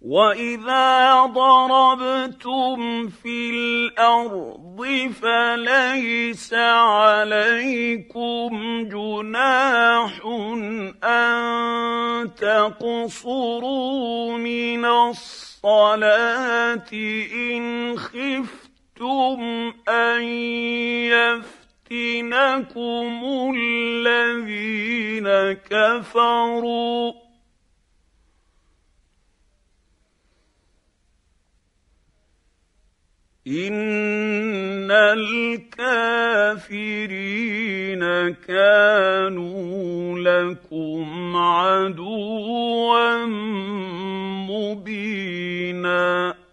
واذا ضربتم في الارض فليس عليكم جناح ان تقصروا من الصلاه ان خفتم ان يفتنكم الذين كفروا إن الكافرين كانوا لكم عدوا مبينا